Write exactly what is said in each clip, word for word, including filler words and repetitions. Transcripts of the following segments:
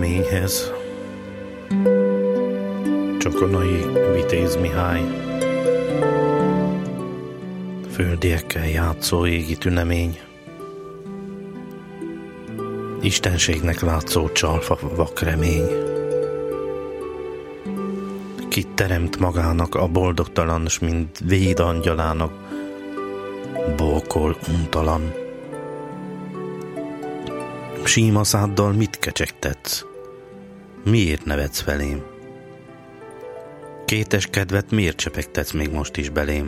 reményhez. Csokonai Vitéz Mihály. Földiekkel játszó égi tünemény. Istenségnek látszó csalfa vak remény. Kit teremt magának a boldogtalan, s mint véd angyalának bókol untalan. Síma száddal mit kecsegtetsz? Miért nevetsz felém? Kétes kedvet miért csepegtetsz még most is belém?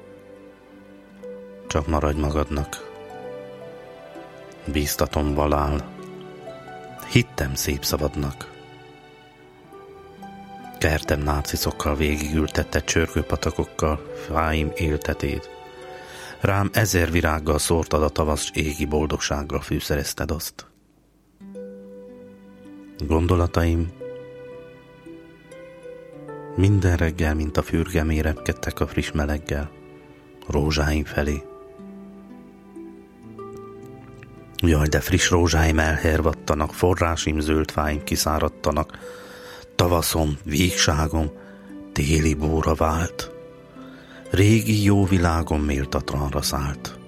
Csak maradj magadnak. Bíztatom valál. Hittem szép szavadnak. Kertem náciszokkal végigültette csörgőpatakokkal fáim éltetét. Rám ezer virággal szórtad a tavasz, égi boldogsággal fűszerezted azt. Gondolataim minden reggel, mint a fürgemé repkedtek a friss meleggel, rózsáim felé. Jaj, de friss rózsáim elhervadtanak, forrásim zöld fáim kiszáradtanak, tavaszom, vígságom téli bóra vált, régi jó világom méltatlanra szállt.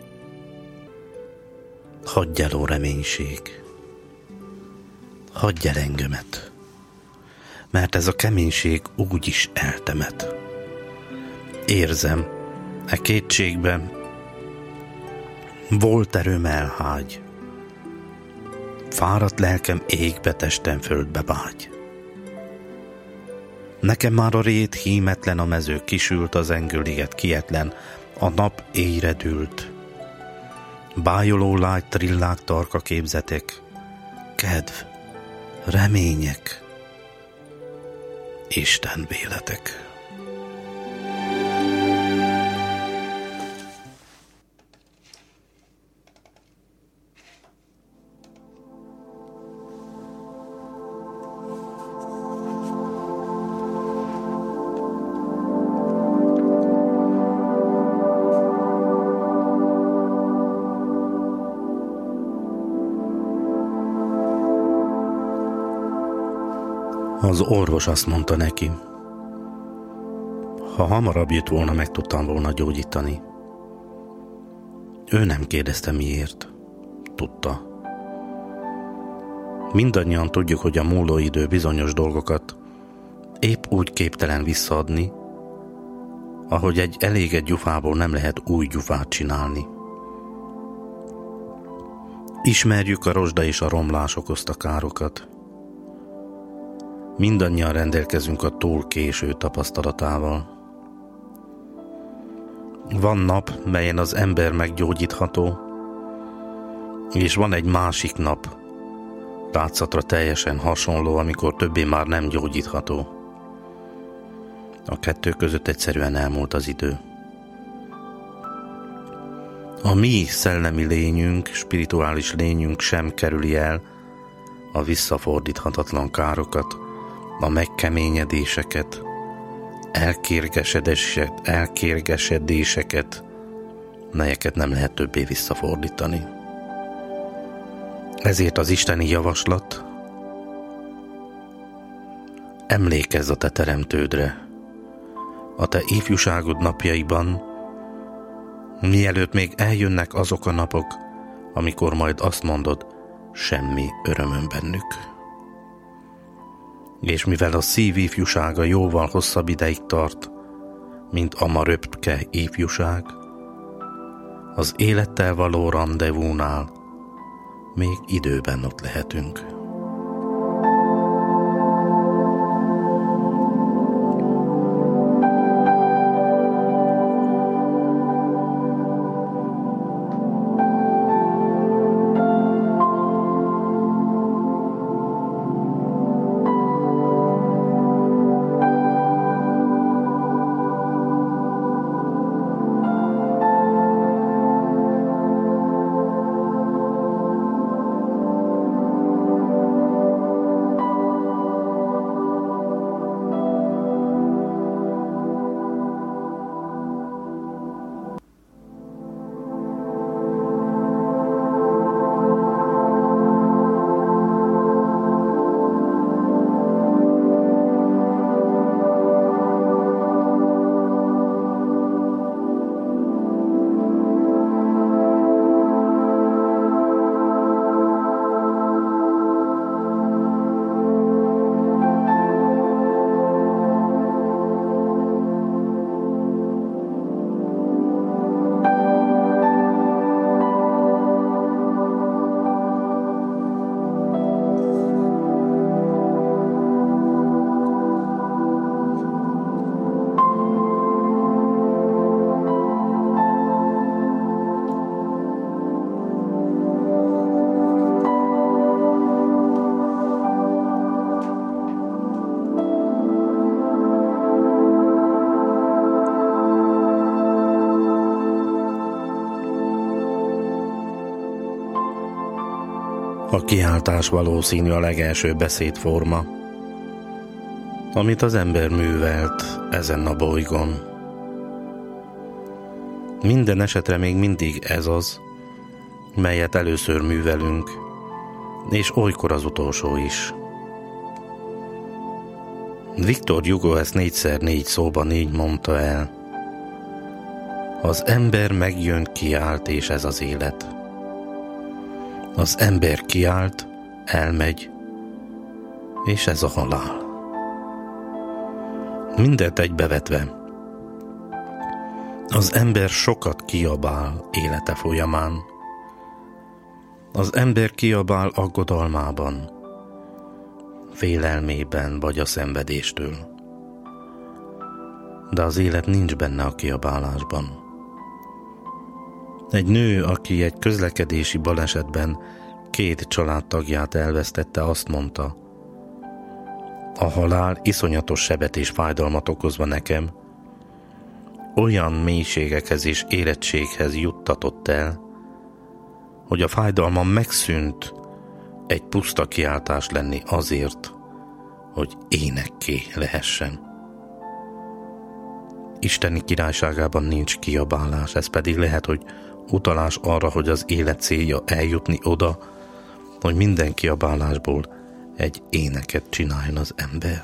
Hagyj el, ó reménység, hagyj el engömet, mert ez a keménység úgyis eltemet. Érzem, e kétségben volt erőm elhágy, fáradt lelkem égbe, testem földbe vágy. Nekem már a rét hímetlen, a mező kisült, az engőliget kietlen, a nap éjre dűlt. Bájoló lágy trillák, tarka képzetek, kedv, remények, Isten véletek. Az orvos azt mondta neki, ha hamarabb jött volna, meg tudtam volna gyógyítani. Ő nem kérdezte miért. Tudta. Mindannyian tudjuk, hogy a múló idő bizonyos dolgokat épp úgy képtelen visszaadni, ahogy egy elégett gyufából nem lehet új gyufát csinálni. Ismerjük a rozsda és a romlás okozta károkat. Mindannyian rendelkezünk a túl késő tapasztalatával. Van nap, melyen az ember meggyógyítható, és van egy másik nap, látszatra teljesen hasonló, amikor többé már nem gyógyítható. A kettő között egyszerűen elmúlt az idő. A mi szellemi lényünk, spirituális lényünk sem kerüli el a visszafordíthatatlan károkat, a megkeményedéseket, elkérgesedéseket, melyeket nem lehet többé visszafordítani. Ezért az isteni javaslat: emlékezz a te teremtődre, a te ifjúságod napjaiban, mielőtt még eljönnek azok a napok, amikor majd azt mondod, semmi örömöm bennük. És mivel a szív ifjúsága jóval hosszabb ideig tart, mint a ma röpke ifjúság, az élettel való randevúnál még időben ott lehetünk. A kiáltás valószínű a legelső beszédforma, amit az ember művelt ezen a bolygón. Minden esetre még mindig ez az, melyet először művelünk, és olykor az utolsó is. Victor Hugo ezt négyszer négy szóban így mondta el. Az ember megjön, kiált, és ez az élet. Az ember kiált, elmegy, és ez a halál. Mindent egybevetve. Az ember sokat kiabál élete folyamán. Az ember kiabál aggodalmában, félelmében vagy a szenvedéstől. De az élet nincs benne a kiabálásban. Egy nő, aki egy közlekedési balesetben két családtagját elvesztette, azt mondta: a halál iszonyatos sebet és fájdalmat okozva nekem, olyan mélységekhez és érettséghez juttatott el, hogy a fájdalmam megszűnt egy puszta kiáltás lenni azért, hogy énekké lehessen. Isteni királyságában nincs kiabálás, ez pedig lehet, hogy utalás arra, hogy az élet célja eljutni oda, hogy minden kiabálásból egy éneket csináljon az ember.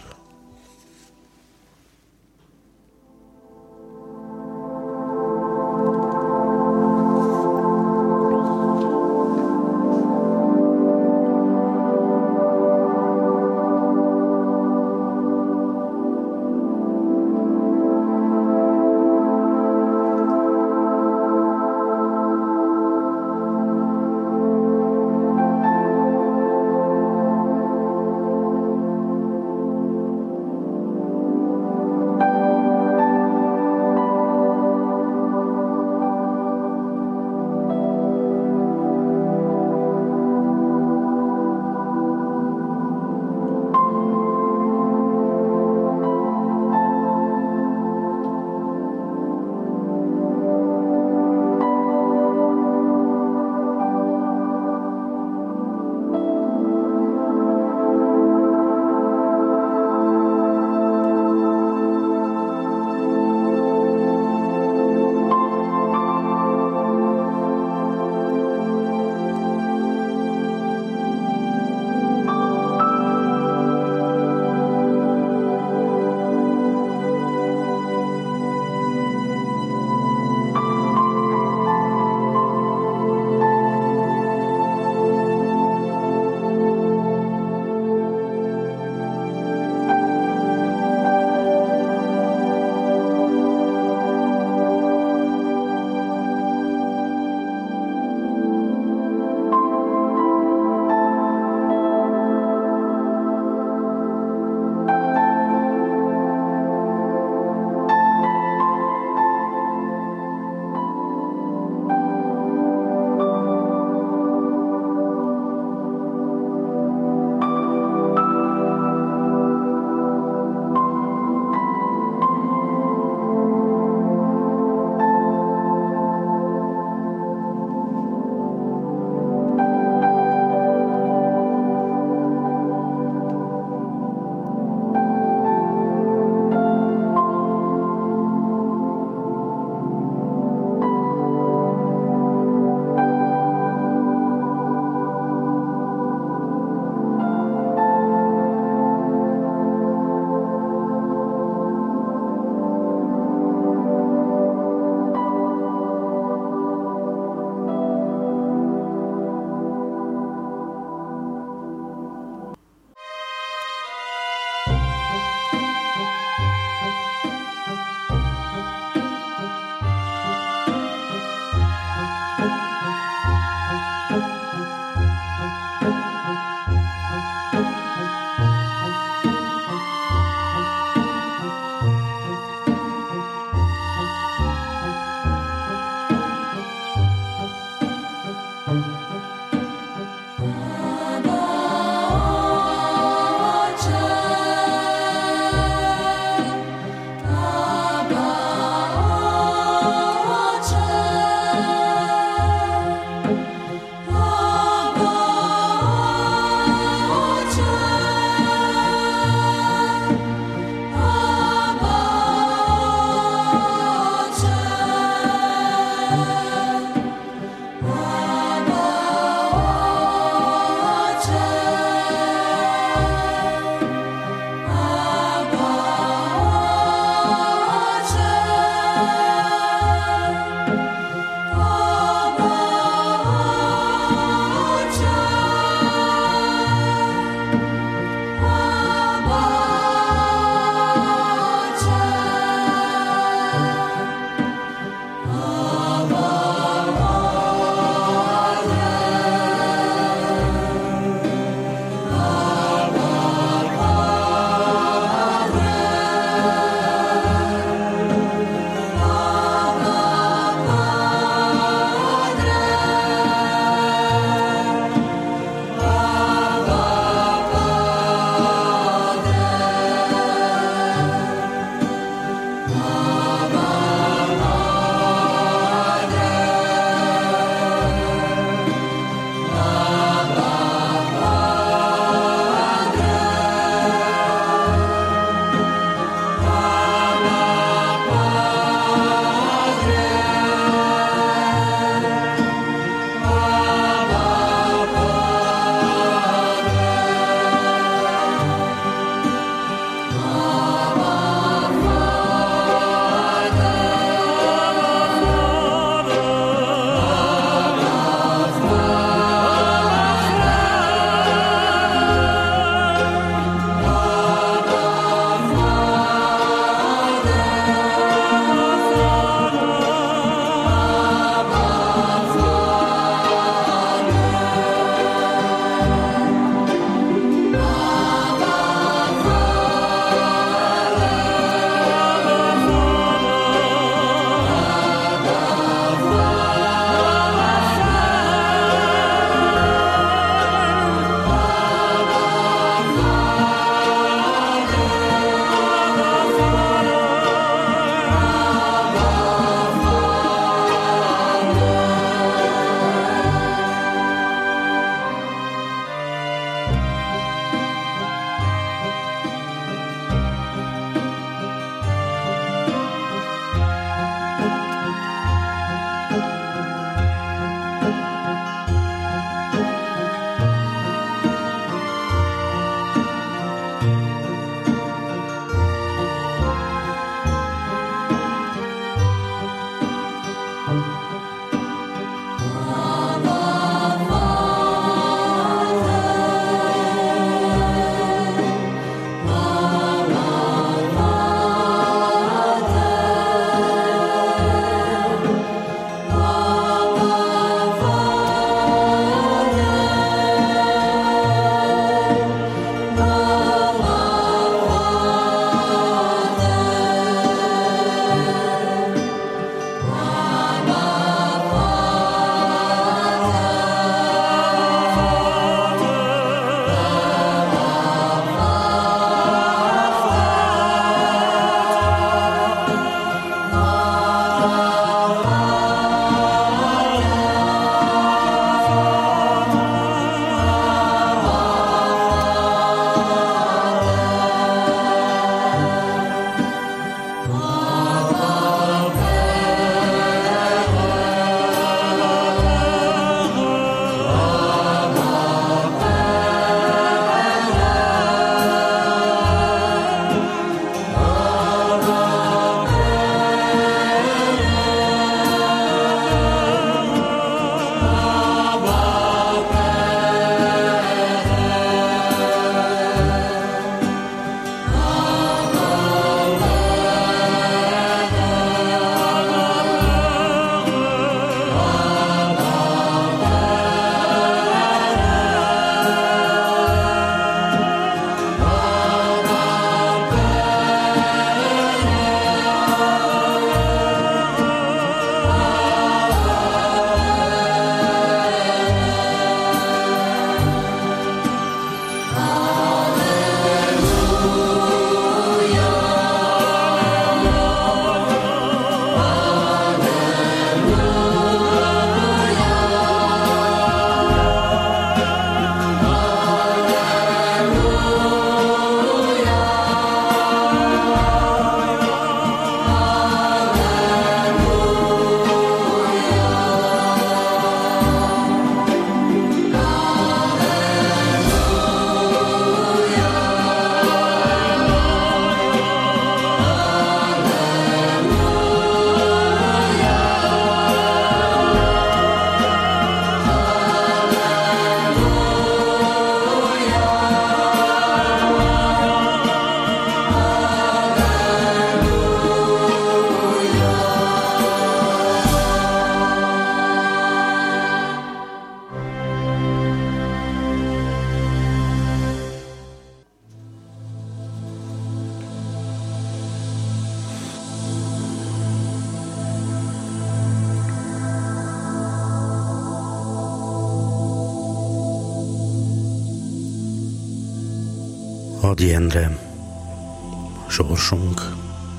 Ady Endre, sorsunk.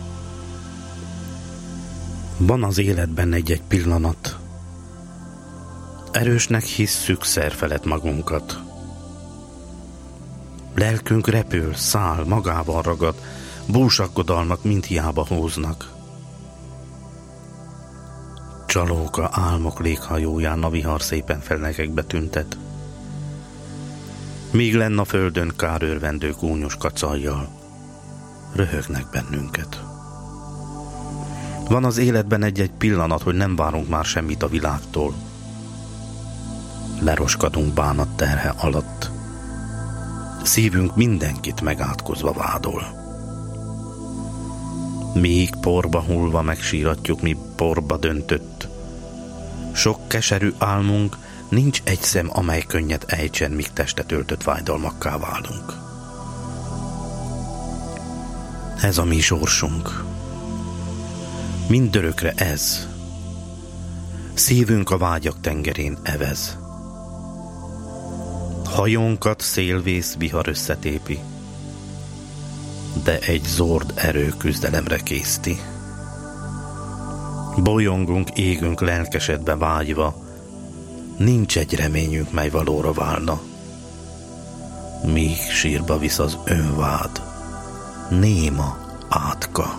Van az életben egy-egy pillanat. Erősnek hisszük szerfelett magunkat. Lelkünk repül, száll, magával ragad, búsaggodalmak mind hiába húznak. Csalóka álmok léghajóján a vihar szépen felnegekbe tüntet. Míg lenn a földön kárőrvendő gúnyos kacajjal, röhögnek bennünket. Van az életben egy-egy pillanat, hogy nem várunk már semmit a világtól. Leroskadunk bánat terhe alatt. Szívünk mindenkit megátkozva vádol. Míg porba hullva megsíratjuk, mi porba döntött. Sok keserű álmunk, nincs egy szem, amely könnyet ejtsen, míg testet öltött vájdalmakká válunk. Ez a mi sorsunk. Mindörökre ez. Szívünk a vágyak tengerén evez. Hajónkat szélvész vihar összetépi, de egy zord erő küzdelemre készti. Bolyongunk, égünk lelkesedve vágyva, nincs egy reményünk, mely valóra válna. Míg sírba visz az önvád, néma átka.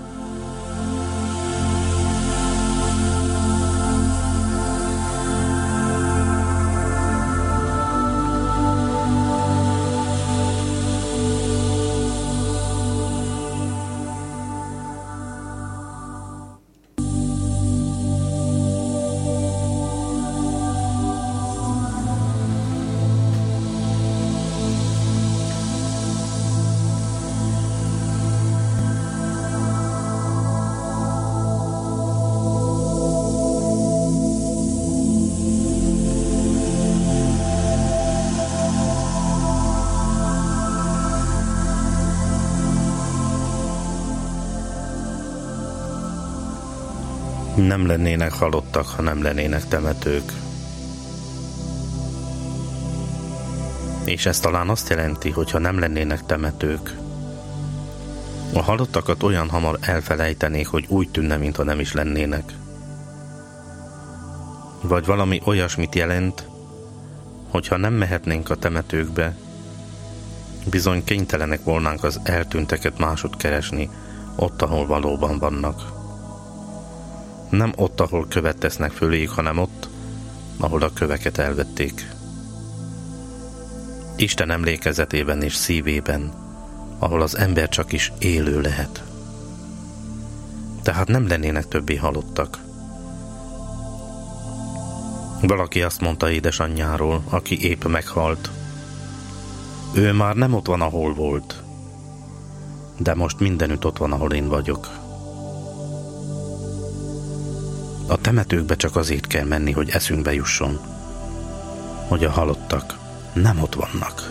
Nem lennének halottak, ha nem lennének temetők. És ez talán azt jelenti, hogy ha nem lennének temetők, a halottakat olyan hamar elfelejtenék, hogy úgy tűnne, mintha nem is lennének. Vagy valami olyasmit jelent, hogyha nem mehetnénk a temetőkbe, bizony kénytelenek volnánk az eltűnteket máshogy keresni, ott, ahol valóban vannak. Nem ott, ahol követ tesznek föléjük, hanem ott, ahol a köveket elvették. Isten emlékezetében és szívében, ahol az ember csak is élő lehet. Tehát nem lennének többé halottak. Valaki azt mondta édesanyjáról, aki épp meghalt. Ő már nem ott van, ahol volt, de most mindenütt ott van, ahol én vagyok. A temetőkbe csak azért kell menni, hogy eszünkbe jusson, hogy a halottak nem ott vannak.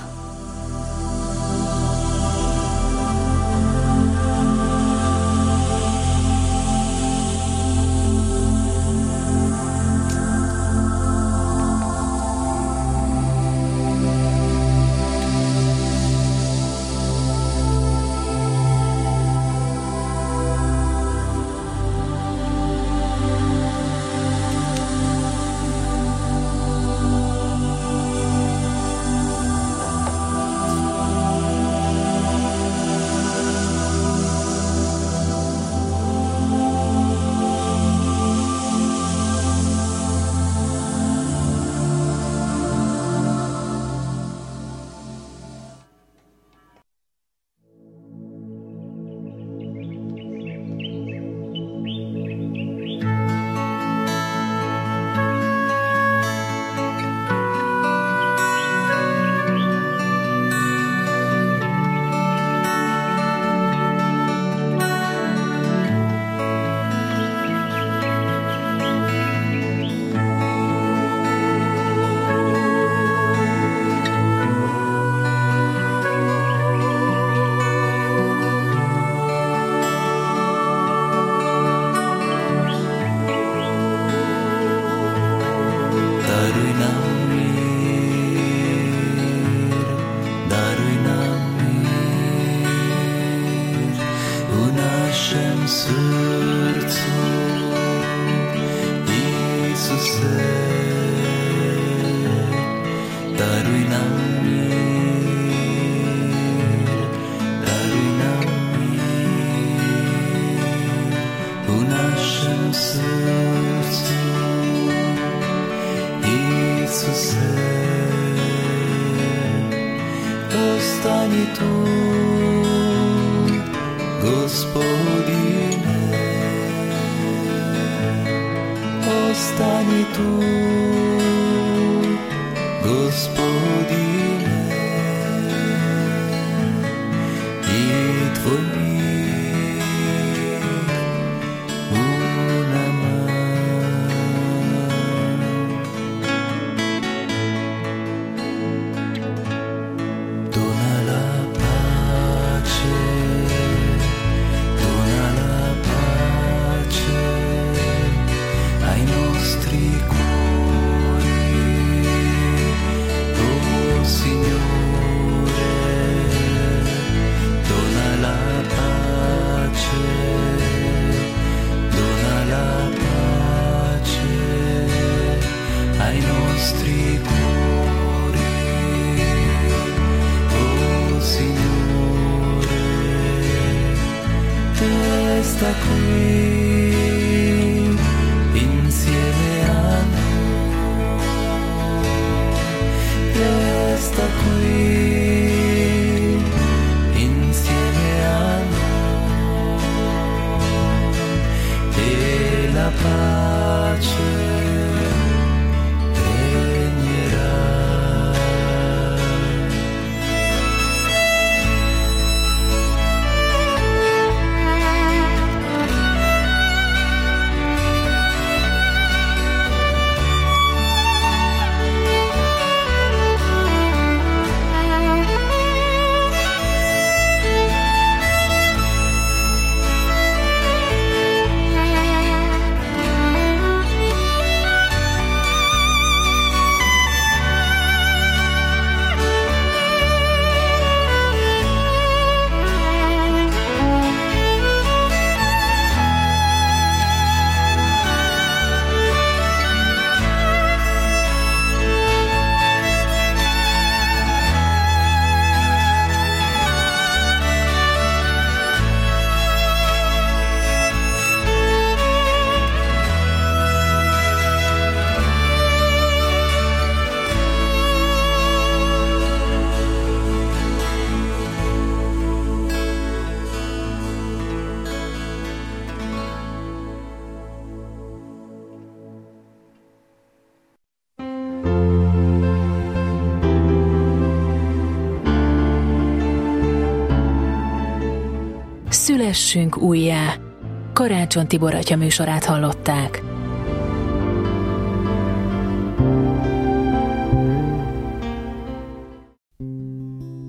Szülessünk újjá! Karácsony Tibor atya műsorát hallották.